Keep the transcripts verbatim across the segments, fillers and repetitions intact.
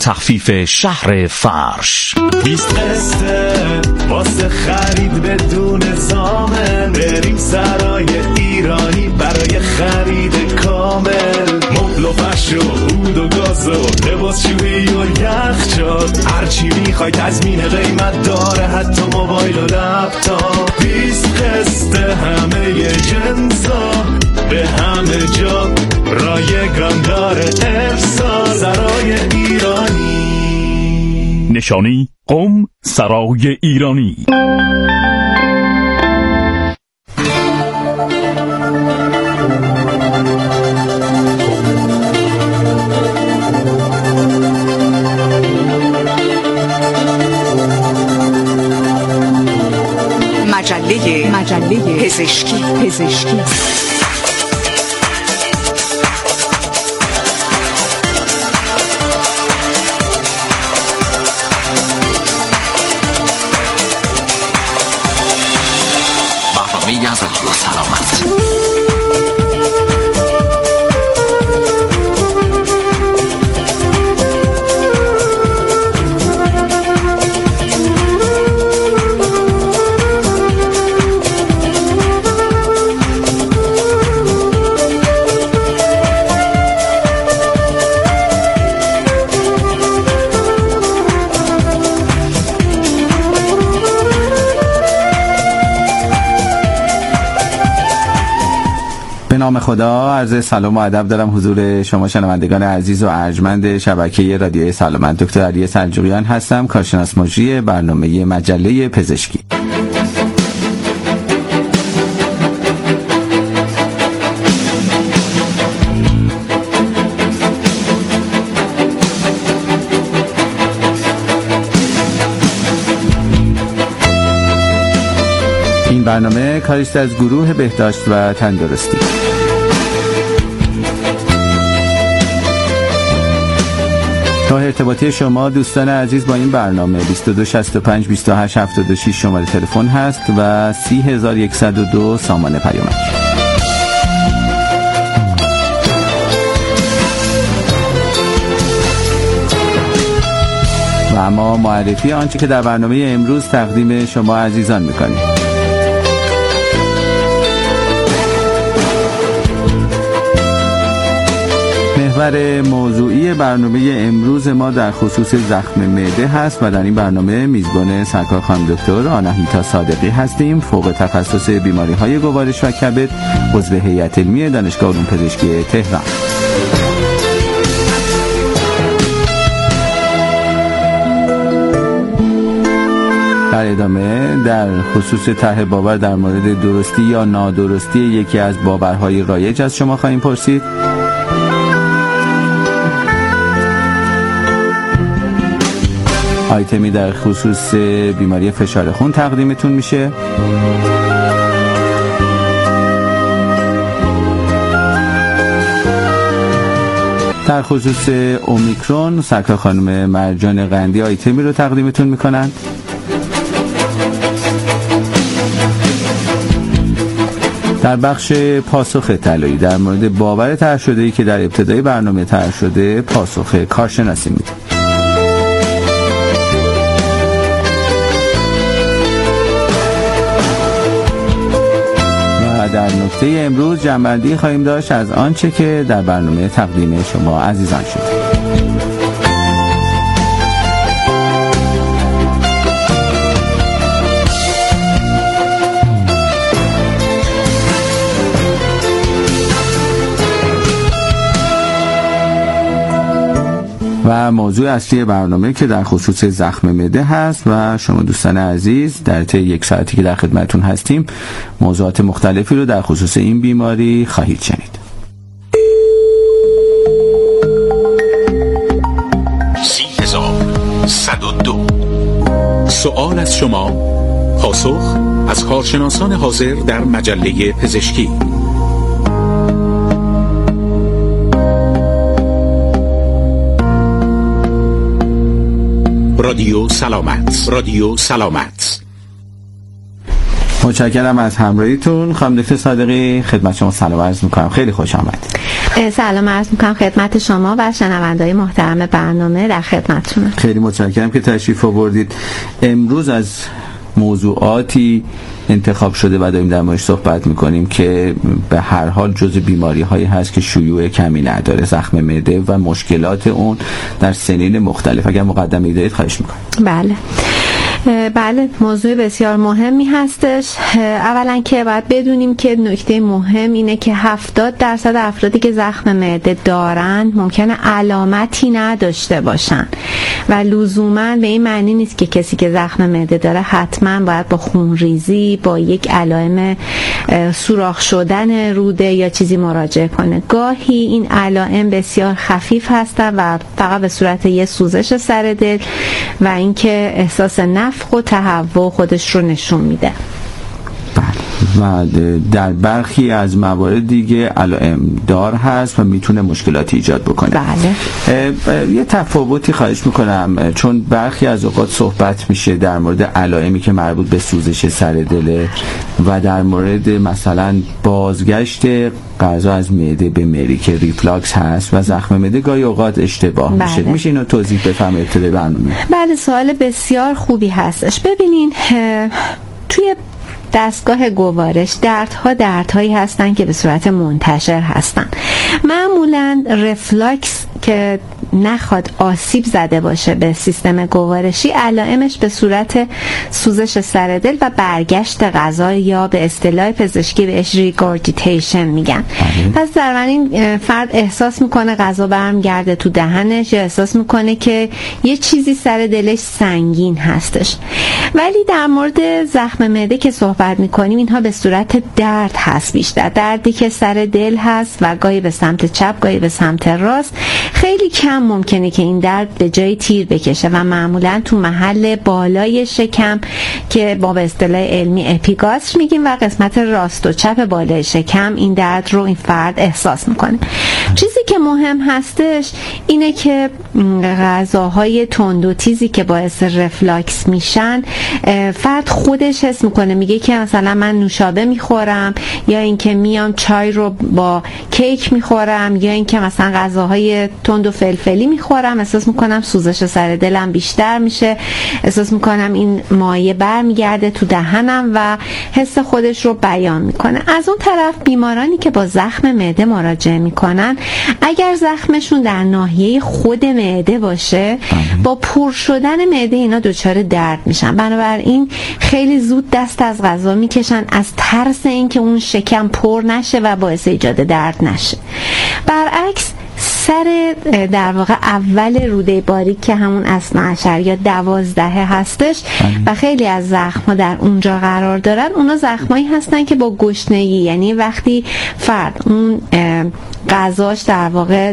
تخفیف شهر فرش. بیست قسطه واسه خرید بدون زامن، بریم سرای ایرانی برای خرید کامل. مبل و فرش و عود و گاز و لباس شویی و یخچال، هرچی میخوای تضمین قیمت داره، حتی موبایل و لپتاپ. بیست قسطه همه جنسا به همه جا رایگان داره ارسال. سرای ایرانی، نشانی قم سرای ایرانی. مجله مجله پزشکی پزشکی برنامه از رادیو سلامت. به نام خدا، عرض سلام و ادب دارم حضور شما شنوندگان عزیز و ارجمند شبکه رادیو سلامت. دکتر علی سلجوقیان هستم، کارشناس مجری برنامه مجله پزشکی. این برنامه کاریست از گروه بهداشت و تندرستی. راه ارتباطی شما دوستان عزیز با این برنامه بیست و دو شصت و پنج بیست و هشت هفتاد و شش شماره تلفن هست و سی هزار و صد و دو سامان پیامک. و اما معرفی آنچه که در برنامه امروز تقدیم شما عزیزان می‌کنیم. محور موضوعی برنامه امروز ما در خصوص زخم معده هست و در این برنامه میزبان سرکار خانم دکتر آناهیتا صادقی هستیم، فوق تخصص بیماری‌های گوارش و کبد، عضو هیئت علمی دانشگاه علوم پزشکی تهران. در ادامه در خصوص طرح باور در مورد درستی یا نادرستی یکی از باورهای رایج از شما خواهیم پرسید. آیتمی در خصوص بیماری فشار خون تقدیمتون میشه. در خصوص اومیکرون سرکار خانم مرجان قندی آیتمی رو تقدیمتون میکنند. در بخش پاسخ طلایی در مورد باور طرح شده‌ای که در ابتدای برنامه طرح شده پاسخ کارشناسی میده. در نکته امروز جمع‌بندی خواهیم داشت از آنچه که در برنامه تقدیم شما عزیزان شد. و موضوع اصلی برنامه که در خصوص زخم معده هست و شما دوستان عزیز در طی یک ساعتی که در خدمتتون هستیم موضوعات مختلفی رو در خصوص این بیماری خواهید شنید. سی هزار و صد و دو سوال از شما، پاسخ از کارشناسان حاضر در مجله پزشکی. رادیو سلامت. رادیو سلامت. متشکرم از همراهیتون. خانم دکتر صادقی خدمت شما سلام عرض می‌کنم. خیلی خوش آمد. سلام عرض میکنم خدمت شما و شنونده‌های محترم برنامه، در خدمتتونم. خیلی متشکرم که تشریف آوردید. امروز از موضوعاتی انتخاب شده و داریم در موردش صحبت میکنیم که به هر حال جزء بیماری هایی هست که شیوع کمی نداره، زخم معده و مشکلات اون در سنین مختلف. اگر مقدمه‌ای دارید خواهش میکنم. بله بله موضوع بسیار مهمی هستش. اولا که باید بدونیم که نکته مهم اینه که هفتاد درصد افرادی که زخم معده دارن ممکنه علامتی نداشته باشن و لزوما به این معنی نیست که کسی که زخم معده داره حتما باید با خونریزی، با یک علائم سوراخ شدن روده یا چیزی مراجعه کنه. گاهی این علائم بسیار خفیف هستن و فقط به صورت یه سوزش سر دل و اینکه احساس نفخ و تهوع خودش رو نشون میده. و در برخی از موارد دیگه علائم دار هست و میتونه مشکلاتی ایجاد بکنه. بله. یه تفاوتی خواهش میکنم، چون برخی از اوقات صحبت میشه در مورد علائمی که مربوط به سوزش سر دل و در مورد مثلا بازگشت غذا از معده به معده که ریفلاکس هست و زخم معده گاهی اوقات اشتباه بله. میشه. میشه اینو توضیح بفرمایید ابتدای برنامه؟ بله، سوال بسیار خوبی هستش. ببینین توی دستگاه گوارش دردها دردهایی هستن که به صورت منتشر هستن. معمولا رفلاکس که نخواد آسیب زده باشه به سیستم گوارشی، علائمش به صورت سوزش سر دل و برگشت غذا یا به اصطلاح پزشکی بهش ریگورجیتیشن میگن. پس در این فرد احساس میکنه غذا برمیگرده تو دهنش یا احساس میکنه که یه چیزی سر دلش سنگین هستش. ولی در مورد زخم معده که صحبت میکنیم اینها به صورت درد هست، بیشتر دردی که سر دل هست و گاهی به سمت چپ گاهی به سمت راست. خیلی کم ممکنه که این درد به جای تیر بکشه و معمولا تو محل بالای شکم که با به اصطلاح علمی اپیگاستر میگیم و قسمت راست و چپ بالای شکم این درد رو این فرد احساس میکنه. چیزی که مهم هستش اینه که غذاهای تند و تیزی که باعث رفلاکس میشن فرد خودش حس میکنه، میگه که مثلا من نوشابه میخورم یا اینکه میام چای رو با کیک میخورم یا اینکه مثلا غذاهای تند و فلفلی میخورم، احساس میکنم سوزش سر دلم بیشتر میشه، احساس میکنم این مایه برمیگرده تو دهنم و حس خودش رو بیان میکنه. از اون طرف بیمارانی که با زخم معده مراجعه میکنن، اگر زخمشون در ناحیه خود معده باشه با پر شدن معده اینا دچار درد میشن، بنابراین خیلی زود دست از غذا میکشن از ترس اینکه اون شکم پر نشه و باعث ایجاد درد نشه. برعکس سر در واقع اول روده باریک که همون اثنا عشر یا دوازده هستش و خیلی از زخم‌ها در اونجا قرار دارن، اونا زخمایی هستن که با گشنگی، یعنی وقتی فرد اون غذاش در واقع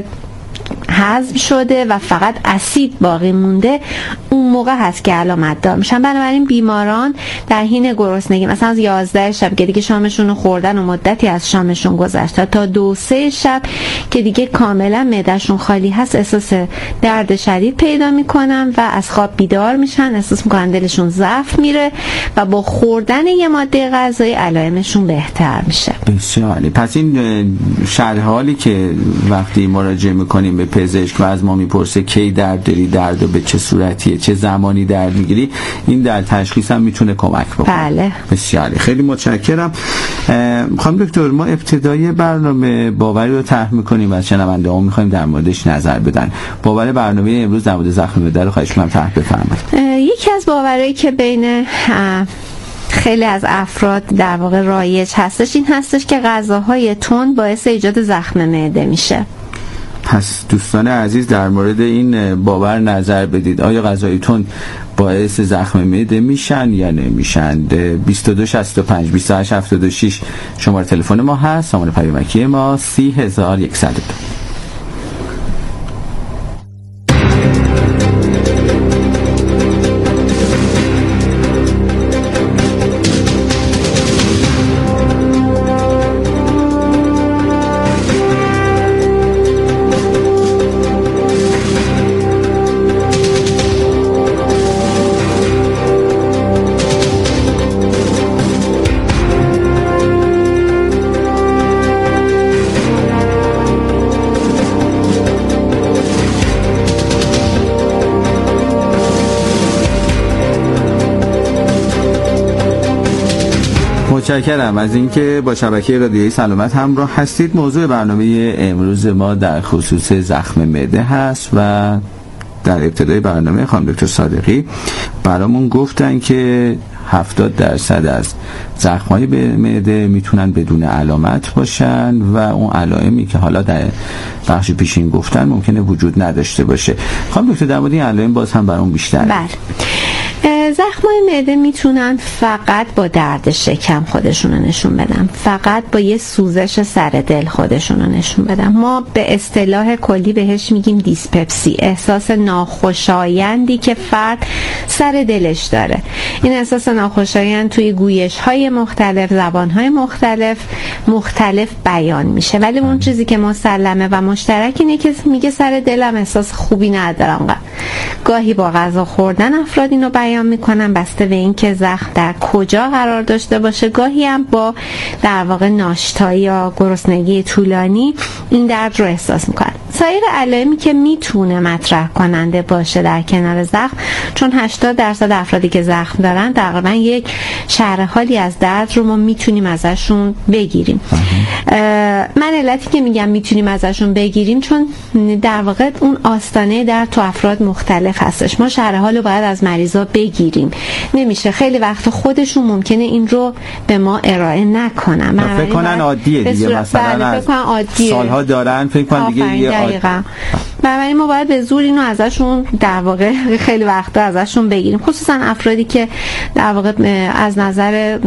هضم شده و فقط اسید باقی مونده، اون موقع هست که علامت دار میشن. بنابراین بیماران در حین گرسنگی مثلا از یازده شب که دیگه شامشون رو خوردن و مدتی از شامشون گذشته تا دو سه شب که دیگه کاملا معدهشون خالی هست، احساس درد شدید پیدا میکنن و از خواب بیدار میشن، احساس میکنن دلشون ضعف میره و با خوردن یه ماده غذایی علائمشون بهتر میشه. بسیار عالی. پس این شرح حالی که وقتی مراجعه میکنیم به پزشک و از ما میپرسه کی درد داری، درد به چه صورتیه، چه زمانی درد میگیری، این در تشخیص هم میتونه کمک بکنه. بله. بسیار خیلی متشکرم. خانم دکتر، ما ابتدای برنامه باوری رو طرح میکنیم و شنونده‌ها میخوایم در موردش نظر بدن. باور برنامه امروز در مورد زخم معده رو خواهش می‌کنم طرح بفرمایید. یکی از باورایی که بین خیلی از افراد در واقع رایج هستش این هستش که غذاهای تند باعث ایجاد زخم معده میشه. پس دوستان عزیز در مورد این باور نظر بدید. آیا غذای تند باعث زخم معده میشن یا نمیشن؟ بیست و دو شصت و پنج بیست و هشت هفتاد و شش شماره تلفن ما هست. سامان پیامکی ما سی هزار و صد و دو. متشکرم از اینکه با شبکه رادیویی سلامت همراه هستید. موضوع برنامه امروز ما در خصوص زخم معده هست و در ابتدای برنامه خانم دکتر صادقی برامون گفتن که هفتاد درصد از زخم‌های معده میتونن بدون علامت باشن و اون علائمی که حالا در بخش پیشین گفتن ممکنه وجود نداشته باشه. خانم دکتر در مورد این علائم باز هم برامون بیشتر. بله. زخم‌های معده میتونن فقط با درد شکم خودشون رو نشون بدن، فقط با یه سوزش سر دل خودشون رو نشون بدن. ما به اصطلاح کلی بهش میگیم دیسپپسی، احساس ناخوشایندی که فرد سر دلش داره. این احساس ناخوشایند توی گویش‌های مختلف، زبان‌های مختلف مختلف بیان میشه، ولی اون چیزی که مسلمه و مشترک اینه که میگه سر دلم احساس خوبی ندارم. گاهی با غذا خوردن افراد اینو بیان میکنن بسته به این که زخم در کجا قرار داشته باشه. گاهی هم با در واقع ناشتا یا گرسنگی طولانی این درد رو احساس میکنن. سایر علائمی که میتونه مطرح کننده باشه در کنار زخم، چون هشتاد درصد افرادی که زخم دارن تقریبا یک شرح حالی از درد رو ما میتونیم ازشون بگیریم. من علتی که میگم میتونیم ازشون بگیریم چون در واقع اون آستانه درد تو افراد مختلف هستش. ما شرح حال رو باید از مریضا بگیریم، نمیشه خیلی وقت خودشون ممکنه این رو به ما ارائه نکنن، فکر کنن عادیه دیگه، مثلا سالها دارن فکر کنن دیگه یه دقیقاً. بنابراین ما باید به زور اینو ازشون در واقع خیلی وقتا ازشون بگیریم، خصوصا افرادی که در واقع از نظر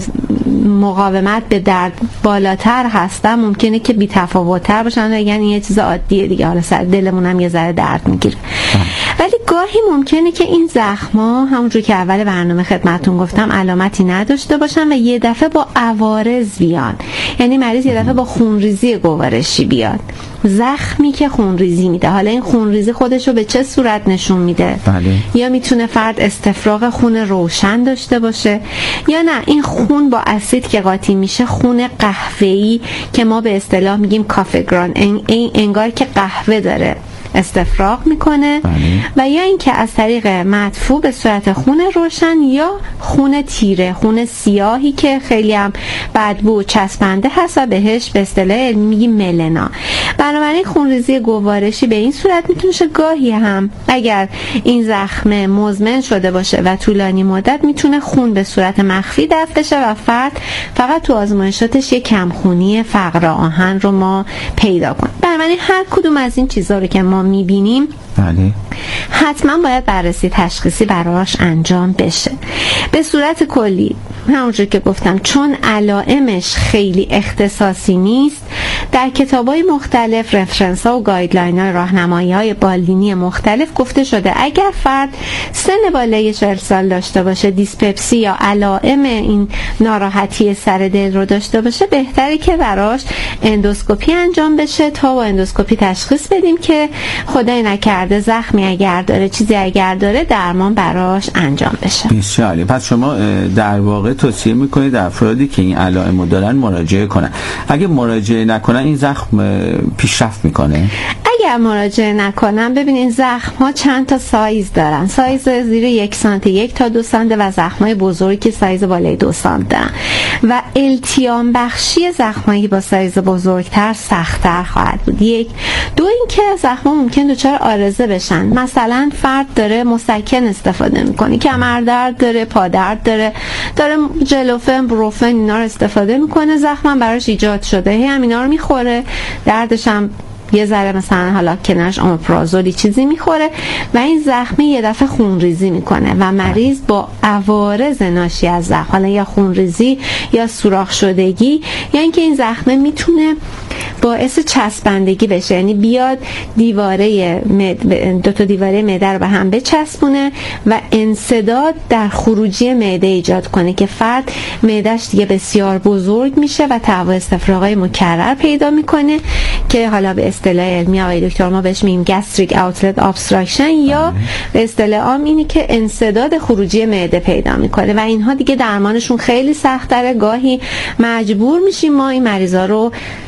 مقاومت به درد بالاتر هستن ممکنه که بی‌تفاوت‌تر باشن، یعنی یه چیز عادیه دیگه، حالا سر دلمون هم یه ذره درد میگیره. ولی گاهی ممکنه که این زخم‌ها همونجور که اول برنامه خدمتتون گفتم علامتی نداشته باشن و یه دفعه با عوارض بیان، یعنی مریض یه دفعه با خونریزی گوارشی بیاد، زخمی که خونریزی میده. حالا این خونریزی خودش رو به چه صورت نشون میده؟ بله. یا میتونه فرد استفراغ خون روشن داشته باشه، یا نه این خون با اسید که قاطی میشه خون قهوه‌ای که ما به اصطلاح میگیم کافگران، انگار که قهوه داره استفراغ میکنه. بله. و یا اینکه از طریق مدفوع به صورت خون روشن یا خون تیره، خون سیاهی که خیلی هم بدبو چسبنده هست و بهش به اصطلاح علمی میگیم ملنا. بنابراین خونریزی گوارشی به این صورت میتونه شه. گاهی هم اگر این زخم مزمن شده باشه و طولانی مدت میتونه خون به صورت مخفی دفع بشه و فرد فقط تو آزمایشاتش یک کمخونی فقر آهن رو ما پیدا کنیم. بنابراین هر کدوم از این چیزا رو که ما میبینیم بله. حتما باید بررسی تشخیصی براش انجام بشه. به صورت کلی همونجور که گفتم چون علائمش خیلی اختصاصی نیست، در کتاب‌های مختلف رفرنس ها و گایدلاین های راهنمایی های بالینی مختلف گفته شده اگر فرد سن بالای چهل سال داشته باشه، دیسپپسی یا علائم این ناراحتی سر دل رو داشته باشه، بهتره که براش اندوسکوپی انجام بشه تا با اندوسکوپی تشخیص بدیم که خدای نکرده زخمی اگر داره، چیزی اگر داره، درمان براش انجام بشه. بسیار عالی. پس شما در واقع توصیه میکنید افرادی که این علائم رو دارن مراجعه کنن. اگه مراجعه نکنن این زخم پیشرفت میکنه؟ اگر مراجعه نکنن، ببینید زخم ها چند تا سایز دارن، سایز زیر یک سانتی یک تا دو سانتی و زخم های بزرگی که سایز بالای دو سانتی دارن و التیام بخشی زخم هایی با سایز بزرگتر سخت‌تر خواهد بود. یک دو اینکه زخم ها ممکن دچار عارضه بشن، مثلا فرد داره مسکن استفاده میکنه، کمر درد داره، پا درد داره، داره جلوفن، بروفن اینا رو استفاده میکنه، زخم براش ایجاد شده، هی هم اینا رو میخوره، دردش هم یه ذره مثلا حالا کنارش اومپرازولی چیزی میخوره و این زخمی یه دفعه خونریزی میکنه و مریض با عوارض ناشی از زخم، حالا یا خونریزی یا سوراخ شدگی، یا اینکه این زخمه میتونه باعث چسبندگی بشه، یعنی بیاد دیواره مد... دو تا دیواره معده رو به هم بچسبونه و انسداد در خروجی معده ایجاد کنه که فرد معدهش دیگه بسیار بزرگ میشه و تهوع استفراغ‌های مکرر پیدا میکنه که حالا به اصطلاح علمی آقای دکتر ما بهش میگیم gastric outlet obstruction یا به اصطلاح عام اینی که انسداد خروجی معده پیدا میکنه و اینها دیگه درمانشون خیلی سخت‌تره. گاهی مجبور میشیم ما این مریضا رو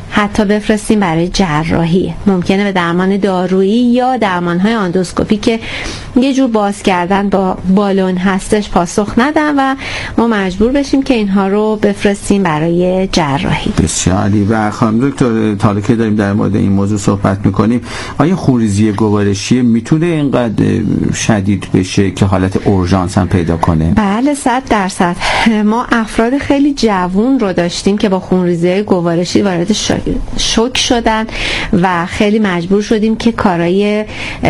حتی بفرستیم برای جراحی. ممکنه به درمان دارویی یا درمان‌های اندوسکوپی که یه جور باز کردن با بالون هستش پاسخ ندن و ما مجبور بشیم که اینها رو بفرستیم برای جراحی. بسیار عالی. و خانم دکتر، تا که داریم در مورد این موضوع صحبت میکنیم، آیا خونریزی گوارشی میتونه اینقدر شدید بشه که حالت اورژانس هم پیدا کنه؟ بله، صد درصد. ما افراد خیلی جوون رو داشتیم که با خونریزی گوارشی وارد شوک شدن و خیلی مجبور شدیم که کارهای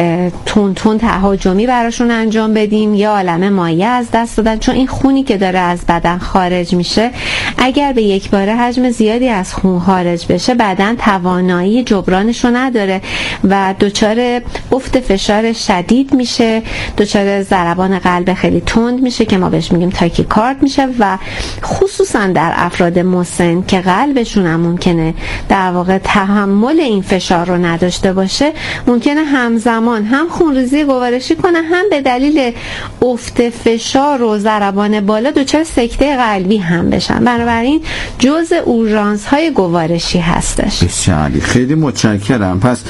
تون تون تهاجمی براشون انجام بدیم یا عالمه مایع از دست دادن، چون این خونی که داره از بدن خارج میشه اگر به یک باره حجم زیادی از خون خارج بشه بدن توانایی جبرانش رو نداره و دچار افت فشار شدید میشه، دچار ضربان قلب خیلی تند میشه که ما بهش میگیم تاکیکارد میشه و خصوصا در افراد مسن که قلبشون هم ممکنه در واقع تحمل این فشار رو نداشته باشه، ممکنه همزمان هم خونریزی گوارشی کنه هم به دلیل افت فشار و ضربان بالا دچار سکته قلبی هم بشن. بنابراین جزء اورژانس های گوارشی هستش. بسیار خیلی متشکرم. پس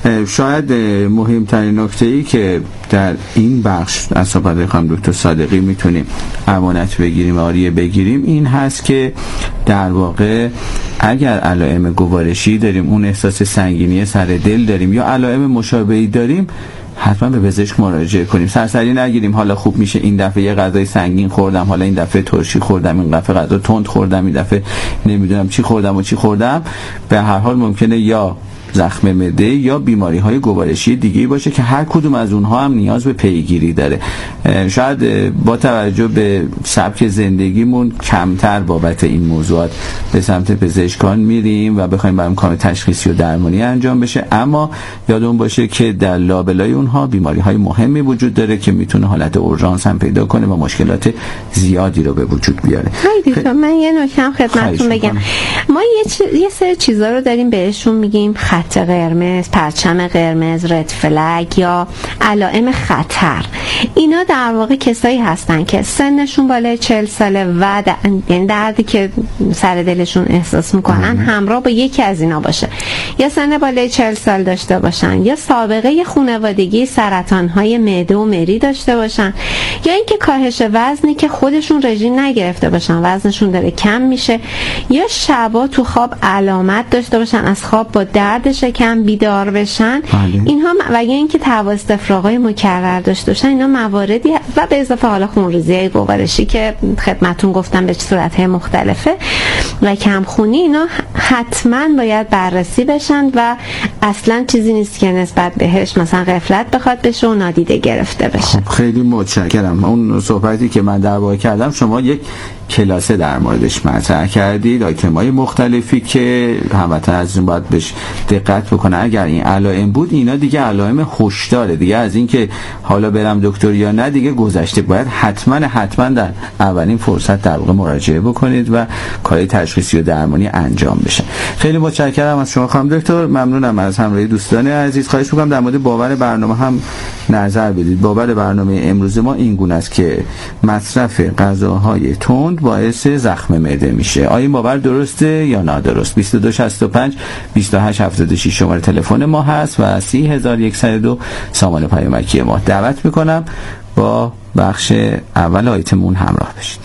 شاید مهمترین نکته‌ای که در این بخش از صحبت خانم دکتر صادقی میتونیم امانت بگیریم و آریه بگیریم این هست که در واقع اگر علائم گوارشی داریم، اون احساس سنگینی سر دل داریم یا علائم مشابهی داریم، حتما به پزشک مراجعه کنیم. سرسری نگیریم حالا خوب میشه، این دفعه یه غذای سنگین خوردم، حالا این دفعه ترشی خوردم، این دفعه غذا تند خوردم، این دفعه نمیدونم چی خوردم و چی خوردم. به هر حال ممکنه یا زخم معده یا بیماری های گوارشی دیگه باشه که هر کدوم از اونها هم نیاز به پیگیری داره. شاید با توجه به سبک زندگیمون کمتر بابت این موضوعات به سمت پزشکان میریم و بخوایم برام کار تشخیصی و درمانی انجام بشه، اما یادمون باشه که در لابلای اونها بیماری های مهمی وجود داره که میتونه حالت اورژانس هم پیدا کنه و مشکلات زیادی رو به وجود بیاره. خیلی من یه نکته هم خدمتتون بگم. ما یه, چ... یه سری چیزا رو داریم بهشون میگیم خط قرمز، پرچم قرمز، رد فلگ یا علائم خطر. اینا در واقع کسایی هستن که سنشون بالای چهل ساله و یعنی دردی که سر دلشون احساس میکنن همراه با یکی از اینا باشه، یا سن بالای چهل سال داشته باشن، یا سابقه خانوادگی سرطان‌های معده و مری داشته باشن، یا اینکه کاهش وزنی که خودشون رژیم نگرفته باشن، وزنشون داره کم میشه، یا شبا تو خواب علامت داشته باشن از خواب با درد شکم بیدار بشن. بله. اینها و یا اینکه تواس استفراغ‌های مکرر داشته باشن، اینا مواردی و به اضافه حالا خونریزی گوارشی که خدمتتون گفتم به صورت‌های مختلفه و کمخونی، اینا حتما باید بررسی بشن و اصلا چیزی نیست که نسبت بهش مثلا غفلت بخواد بشه و نادیده گرفته بشه. خب خیلی متشکرم. اون صحبتی که من در واقع کردم شما یک کلاسه در موردش مطرح کردید، آیتم‌های مختلفی که هموطن عزیزون باید بهش دقت بکنه. اگر این علائم بود، اینا دیگه علائم هشداره دیگه، از اینکه حالا برم دکتر یا نه دیگه گذشته. باید حتما حتما در اولین فرصت در واقع مراجعه بکنید و کارهای تشخیصی و درمانی انجام بشه. خیلی متشکرم از شما خانم دکتر، ممنونم از همراهی دوستان عزیز. خواهش می‌کنم در مورد باور برنامه هم نظر بدید. باور برنامه امروز ما این گونه است که مصرف غذاهای تند باعث زخم معده میشه. آیا این باور درسته یا نادرست؟ بیست و دو شصت و پنج بیست و هشت هفتاد و شش شماره تلفن ما هست و سی هزار و صد و دو سامان پیامکی ما. دعوت میکنم با بخش اول آیتمون همراه بشید.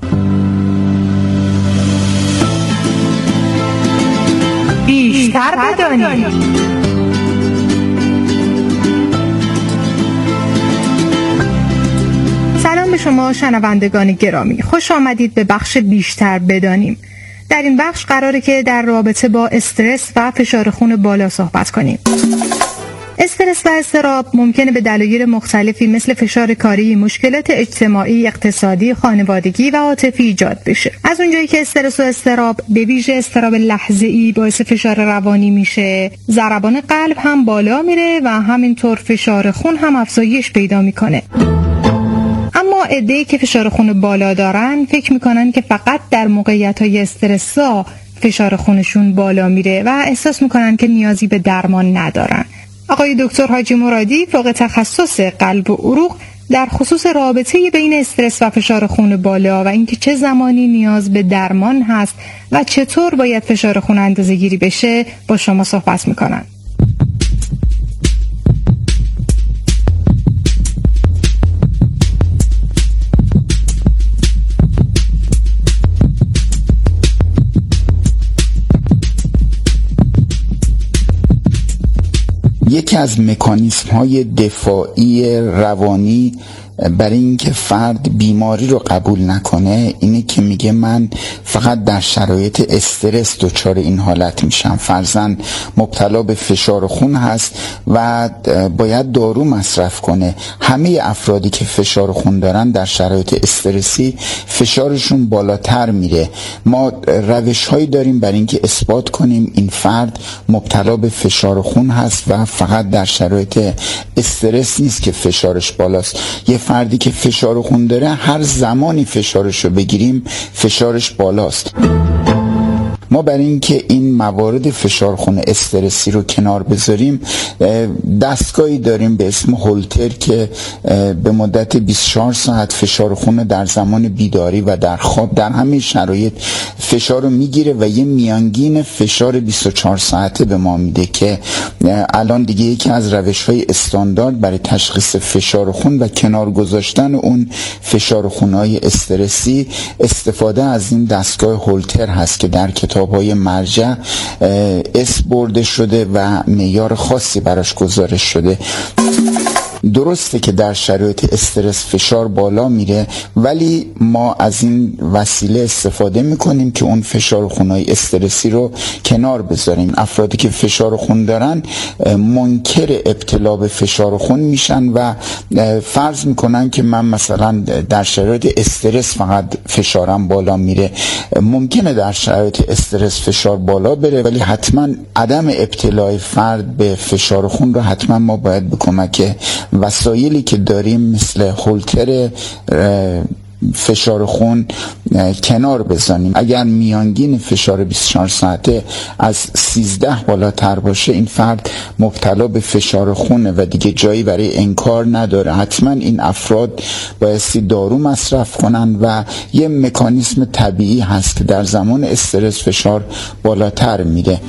بیشتر بدانید. سلام به شما شنوندگان گرامی، خوش آمدید به بخش بیشتر بدانیم. در این بخش قراره که در رابطه با استرس و فشار خون بالا صحبت کنیم. استرس و اضطراب ممکنه به دلایل مختلفی مثل فشار کاری، مشکلات اجتماعی، اقتصادی، خانوادگی و عاطفی ایجاد بشه. از اونجایی که استرس و اضطراب به ویژه اضطراب لحظه‌ای باعث فشار روانی میشه، ضربان قلب هم بالا میره و همینطور فشار خون هم افزایش پیدا میکنه. اما عده‌ای که فشار خون بالا دارن فکر میکنن که فقط در موقعیت‌های استرس‌زا فشار خونشون بالا میره و احساس میکنن که نیازی به درمان ندارن. آقای دکتر حاجی مرادی فوق تخصص قلب و عروق در خصوص رابطه بین استرس و فشار خون بالا و اینکه چه زمانی نیاز به درمان هست و چطور باید فشار خون اندازه‌گیری بشه با شما صحبت میکنن. یکی از مکانیسم های دفاعی روانی برای اینکه فرد بیماری رو قبول نکنه اینه که میگه من فقط در شرایط استرس دچار این حالت میشم. فرضاً مبتلا به فشار خون هست و باید دارو مصرف کنه. همه افرادی که فشار خون دارن در شرایط استرسی فشارشون بالاتر میره. ما روش هایی داریم برای اینکه اثبات کنیم این فرد مبتلا به فشار خون هست و فقط در شرایط استرس نیست که فشارش بالاست. یه فردی که فشار خون داره هر زمانی فشارش رو بگیریم فشارش بالاست. ما برای اینکه این موارد فشار خون استرسی رو کنار بذاریم دستگاهی داریم به اسم هولتر که به مدت بیست و چهار ساعت فشار خون در زمان بیداری و در خواب در همه شرایط فشار رو میگیره و یه میانگین فشار بیست و چهار ساعته به ما میده که الان دیگه یکی از روش‌های استاندارد برای تشخیص فشار خون و کنار گذاشتن اون فشار خونهای استرسی استفاده از این دستگاه هولتر هست که در کتاب های مرجع اسم برده شده و معیار خاصی براش گزارش شده. درسته که در شرایط استرس فشار بالا میره ولی ما از این وسیله استفاده میکنیم که اون فشار خونهای استرسی رو کنار بذاریم. افرادی که فشار خون دارن منکر ابتلا به فشار خون میشن و فرض میکنن که من مثلا در شرایط استرس فقط فشارم بالا میره. ممکنه در شرایط استرس فشار بالا بره ولی حتما عدم ابتلای فرد به فشار خون رو حتما ما باید به کمک وسایلی که داریم مثل هولتر فشار خون کنار بزنیم. اگر میانگین فشار بیست و چهار ساعته از سیزده بالاتر باشه این فرد مبتلا به فشار خونه و دیگه جایی برای انکار نداره. حتما این افراد بایستی دارو مصرف کنن و یه مکانیسم طبیعی هست که در زمان استرس فشار بالاتر میره.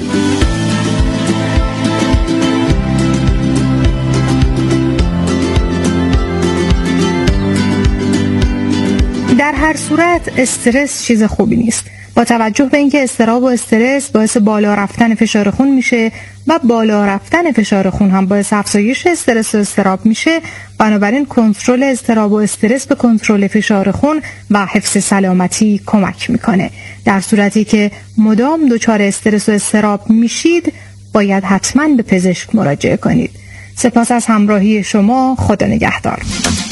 در هر صورت استرس چیز خوبی نیست. با توجه به اینکه اضطراب و استرس باعث بالا رفتن فشار خون میشه و بالا رفتن فشار خون هم باعث افزایش استرس و اضطراب میشه، بنابراین کنترل اضطراب و استرس به کنترل فشار خون و حفظ سلامتی کمک میکنه. در صورتی که مدام دچار استرس و اضطراب میشید باید حتما به پزشک مراجعه کنید. سپاس از همراهی شما. خدا نگهدار.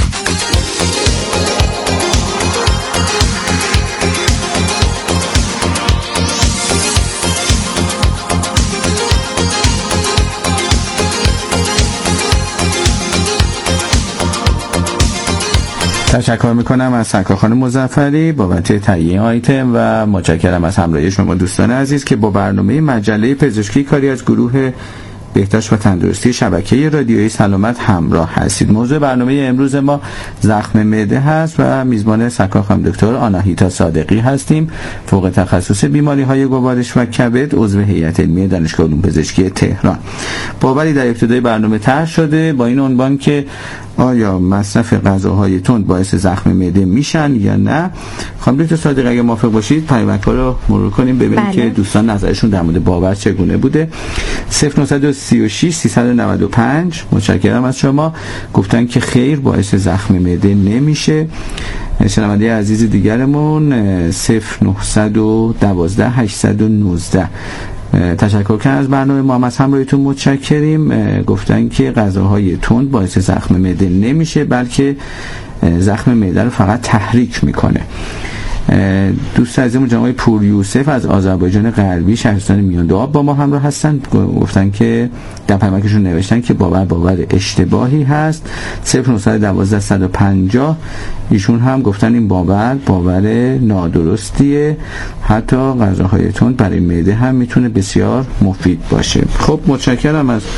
تشکر میکنم از سرکار خانم مظفری بابت تهیه آیتم و متشکرم از همراهی شما دوستان عزیز که با برنامه مجله پزشکی کاری از گروه بهداشت و تندرستی شبکه رادیویی سلامت همراه هستید. موضوع برنامه امروز ما زخم معده هست و میزبان سرکار خانم دکتر آناهیتا صادقی هستیم، فوق تخصص بیماری های گوارش و کبد، عضو هیئت علمی دانشگاه علوم پزشکی تهران. باوری در ابتدای برنامه طرح شده با این عنوان که آیا مصرف غذاهای تند باعث زخم معده میشن یا نه. خانم دکتر صادقی اگه موافق باشید پیامک‌ها رو مرور کنیم ببینیم بله. که دوستان نظرشون در مورد باور چگونه بوده. صفر نه سه شش سه نه پنج متشکرم از شما، گفتن که خیر باعث زخم معده نمیشه. شنونده عزیز دیگرمون صفر نه یک دو هشت یک نه تشکر کنم از برنامه ما، از همراهیتون متشکریم. گفتن که غذاهای تند باعث زخم معده نمیشه بلکه زخم معده رو فقط تحریک میکنه. دوست عزیزمون جناب پور یوسف از آذربایجان غربی شهرستان میان دو آب با ما همراه هستن، گفتن که در پیامکشون نوشتن که باور باور اشتباهی هست. صفر نه یک دو یک پنجاه ایشون هم گفتن این باور باور نادرستیه، حتی غذاهای تند برای معده هم میتونه بسیار مفید باشه. خب متشکرم از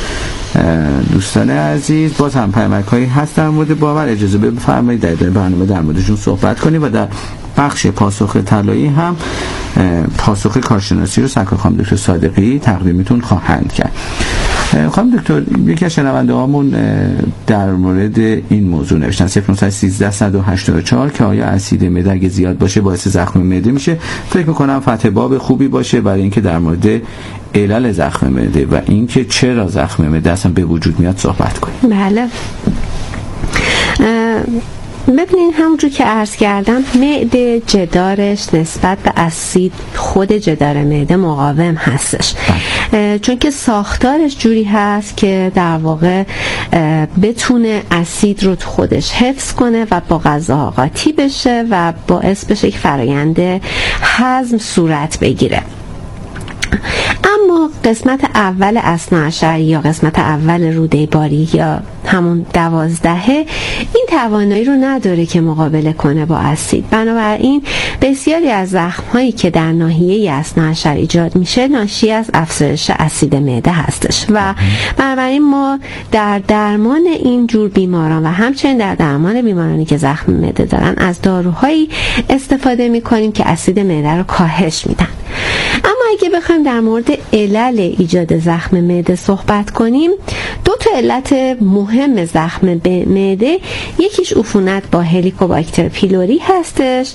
دوستان عزیز باز هم پیامک هایی هست در مورد باور، اجازه بفرمایید در ادامه برنامه در موردشون صحبت کنیم و در بخش پاسخ طلایی هم پاسخ کارشناسی رو سرکار خانم دکتر صادقی تقدیمتون خواهند کرد. خانم دکتر، یکی از شنونده هامون در مورد این موضوع نوشتن صفر نه یک سه صد و هشتاد و چهار که آیا اسید معده اگه زیاد باشه باعث زخم معده میشه. فکر میکنم فتح باب خوبی باشه برای اینکه در مورد علل زخم معده و اینکه چرا زخم معده اصلا به وجود میاد صحبت کنیم. بله، ببینین همونجور که عرض کردم معده جدارش نسبت به اسید خود جدار معده مقاوم هستش، چون که ساختارش جوری هست که در واقع بتونه اسید رو تو خودش حفظ کنه و با غذا قاطی بشه و باعث بشه که فرآیند هضم صورت بگیره. اما قسمت اول اثنا عشر یا قسمت اول روده باریک یا همون دوازدهه این توانایی رو نداره که مقابله کنه با اسید. بنابراین بسیاری از زخم‌هایی که در ناحیه اثنا عشر ایجاد میشه ناشی از افزایش اسید معده هستش و بنابراین ما در درمان این جور بیماران و همچنین در درمان بیمارانی که زخم معده دارن از داروهایی استفاده میکنیم که اسید معده رو کاهش میدن. اما اگه بخوایم در مورد علل ایجاد زخم معده صحبت کنیم، دو تا علت مهم زخم معده، یکیش عفونت با هلیکوباکتر پیلوری هستش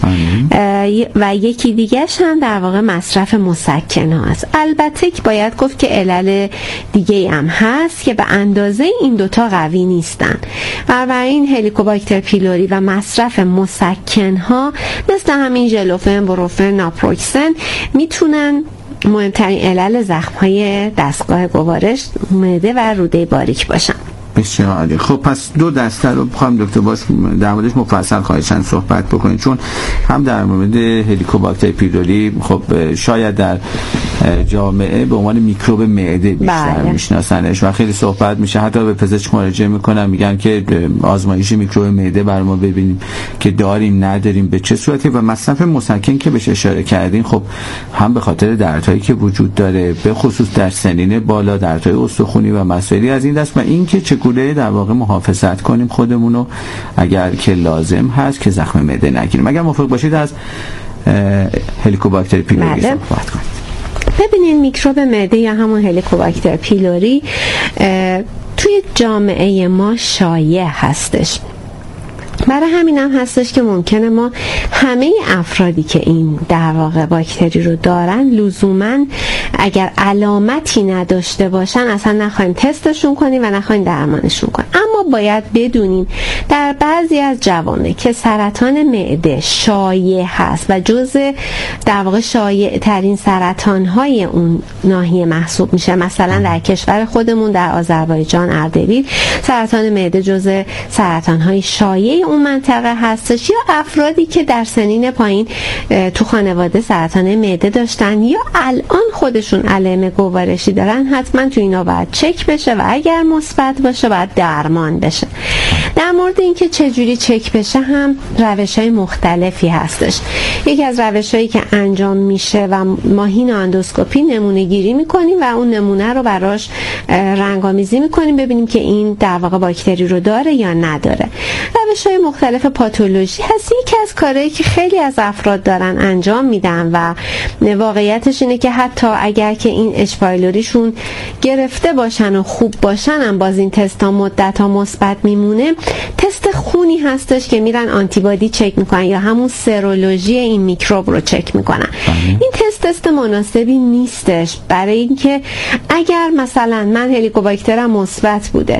و یکی دیگهش هم در واقع مصرف مسکن هست. البته که باید گفت که علل دیگه هم هست که به اندازه این دوتا قوی نیستن و برای این هلیکوباکتر پیلوری و مصرف مسکن ها مثل همین ژلوفن، بروفن، ناپروکسن میتونن مهمترین علل زخم‌های دستگاه گوارش معده و روده باریک باشن. بسیار عالی. خب پس دو دسته رو بخوام دکتر باز در موردش مفصل خواهشاً صحبت بکنید، چون هم در مورد هلیکوباکتر پیلوری خب شاید در جامعه به عنوان میکروب معده بیشتر میشناسنش و خیلی صحبت میشه، حتی به پزشک مراجعه میکنن میگن که آزمایش میکروب معده برای ما ببینیم که داریم نداریم به چه صورتی. و مصرف مسکن که بهش اشاره کردین خب هم به خاطر دردهایی که وجود داره به خصوص در سنین بالا، دردهای استخوانی و مسائلی از این دست و اینکه چگونه در واقع محافظت کنیم خودمونو اگر که لازم هست که زخم معده نگیریم. اگر موافق باشید از هلیکوباکتر پیلوری صحبت کنیم. ببینید میکروب معده یا همون هلیکوباکتر پیلوری توی جامعه ما شایع هستش. برای همین هم هستش که ممکنه ما همه افرادی که این در واقع باکتری رو دارن لزوما اگر علامتی نداشته باشن اصلا نخواهیم تستشون کنیم و نخواهیم درمانشون کنیم. اما باید بدونیم در بعضی از جوامع که سرطان معده شایع هست و جزء در واقع شایع ترین سرطان های اون ناحیه محسوب میشه، مثلا در کشور خودمون در آذربایجان اردبیل سرطان معده جزء سرطان های شایع اون منطقه هستش، یا افرادی که در سنین پایین تو خانواده سرطان معده داشتن یا الان خودشون علائم گوارشی دارن، حتما تو اینا باید چک بشه و اگر مثبت باشه باید درمان بشه. در مورد اینکه چجوری چک بشه هم روش‌های مختلفی هستش. یکی از روش‌هایی که انجام میشه و ما هینواندوسکوپی نمونه گیری میکنیم و اون نمونه رو براش رنگ‌آمیزی میکنیم ببینیم که این در واقع باکتری رو داره یا نداره. روش‌های مختلف پاتولوژی هست. یکی از کارهایی که خیلی از افراد دارن انجام میدن و واقعیتش اینه که حتی اگر که این اچ پایلوریشون گرفته باشن و خوب باشن هم باز این تستا مدت ها مثبت میمونه، تست خونی هستش که میرن آنتیبادی چک میکنن یا همون سرولوژی این میکروب رو چک میکنن. این تست تست مناسبی نیستش، برای اینکه اگر مثلا من هلیکوباکترم مثبت بوده،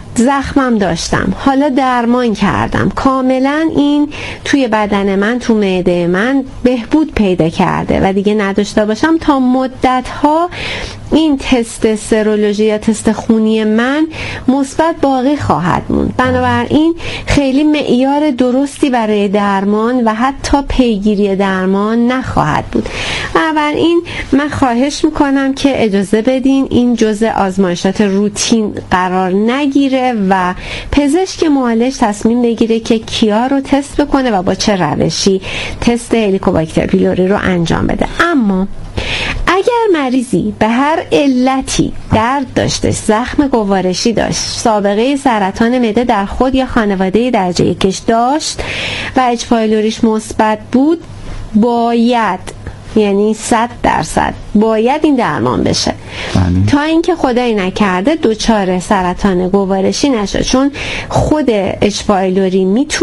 زخمم داشتم، حالا درمان کردم، کاملا این توی بدن من، تو معده من بهبود پیدا کرده و دیگه نداشته باشم، تا مدت ها این تست سرولوژی یا تست خونی من مثبت باقی خواهد موند. بنابراین خیلی معیار درستی برای درمان و حتی پیگیری درمان نخواهد بود. بنابراین من خواهش میکنم که اجازه بدین این جزء آزمایشات روتین قرار نگیره و پزشک معالج تصمیم بگیره که کیا رو تست بکنه و با چه روشی تست هلیکوباکتر پیلوری رو انجام بده. اما اگر مریضی به هر علتی درد داشته، زخم گوارشی داشت، سابقه سرطان معده در خود یا خانواده درجه یکش داشت و اچ پایلوریش مثبت بود، باید، یعنی صد درصد باید این درمان بشه بله. تا اینکه خدایی نکرده دچار سرطان گوارشی نشه، چون خود اچ پایلوری میتونه